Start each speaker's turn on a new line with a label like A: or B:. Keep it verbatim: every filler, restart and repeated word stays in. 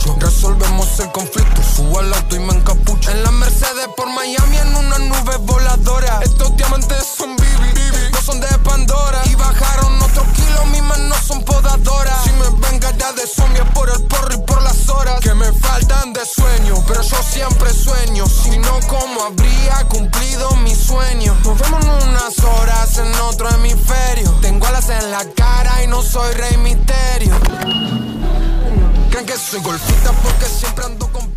A: mucho. Resolvemos el conflicto, subo al auto y me encapucho. En la Mercedes por Miami en una nube voladora. Estos diamantes son Bibi, no son de Pandora. Y bajaron otros kilos, mis manos son podadoras. Si me ven cara de zombie es por el porro y por las horas que me faltan de sueño, pero yo siempre sueño. Si no, ¿cómo habría cumplido mi sueño? Nos vemos en unas horas en otro hemisferio. Tengo alas en la cara y no soy Rey Misterio. Creen que soy golfista porque siempre ando con